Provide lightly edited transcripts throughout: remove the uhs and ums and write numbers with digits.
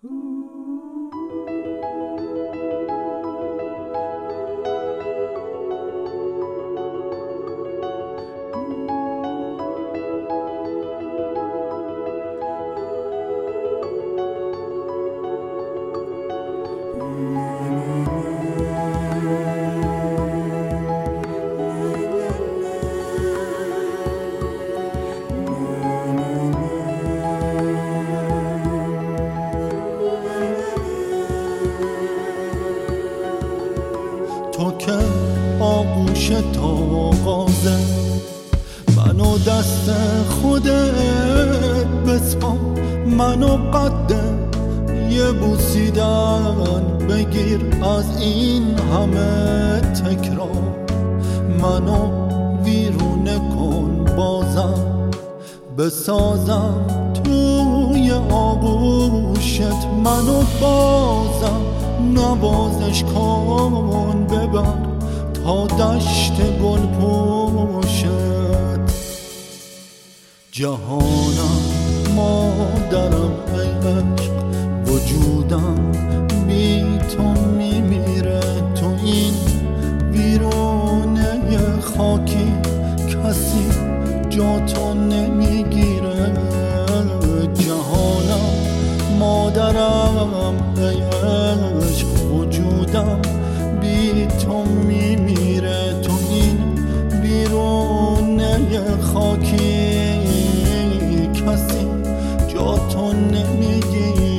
تو که آغوش تاغازه منو دست خودت بسپار، منو قد یه بوسیدن بگیر از این همه تکرار، منو ویرونه کن بازم بسازم توی آغوشت، منو بازم نوازش کن ببر تا دشت گل پوشت. جهانم مادرم ای عشق، وجودم بی تو میمیره، تو این ویرونه خاکی کسی جا تو نمیگیره. جهانم مادرم ای عشق، وجودم بی تو میمیره، تو این بیرونه خاکی کسی جا تو نمیگیره.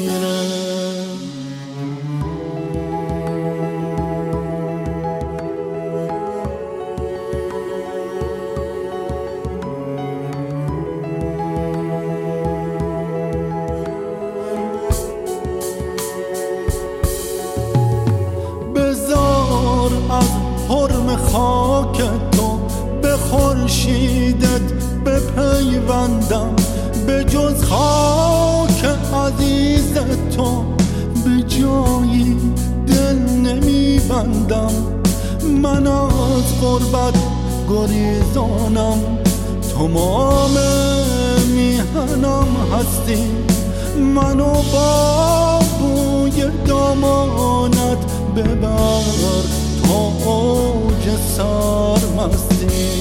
از حرم خاک تو به خورشیدت بپیوندم، به جز خاک عزیز تو به جایی دل نمیبندم. من از غربت گریزانم، تمام میهنم هستی، منو با بوی دامانت ببر تا اوج سرمستی.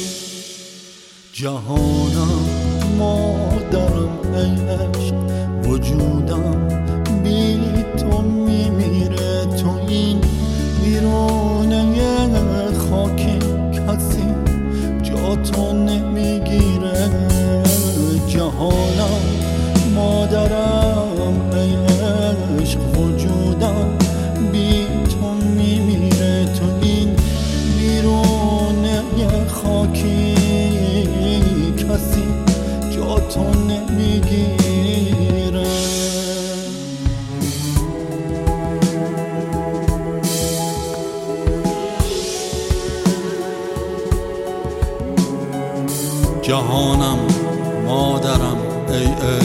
جهانم مادرم ای عشق، وجودم بی تو میمیره، تو این ویرونه خاکی کسی جا تو نمیگیره. جهانم مادرم ای عشق، وجودم بی تو میمیره، تو این بیرونه خاکی کسی جا تو نمیگیره. جهانم مادرم ای